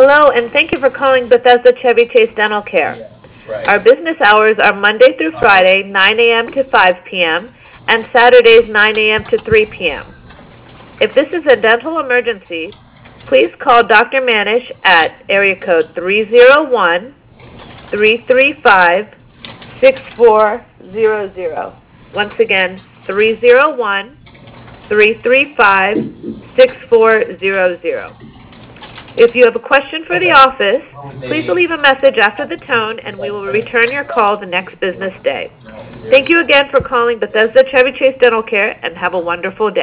Hello, and thank you for calling Bethesda Chevy Chase Dental Care. Our business hours are Monday through Friday, 9 a.m. to 5 p.m., and Saturdays, 9 a.m. to 3 p.m. If this is a dental emergency, please call Dr. Manish at area code 301-335-6400. Once again, 301-335-6400. If you have a question for the office, please leave a message after the tone and we will return your call the next business day. Thank you again for calling Bethesda Chevy Chase Dental Care and have a wonderful day.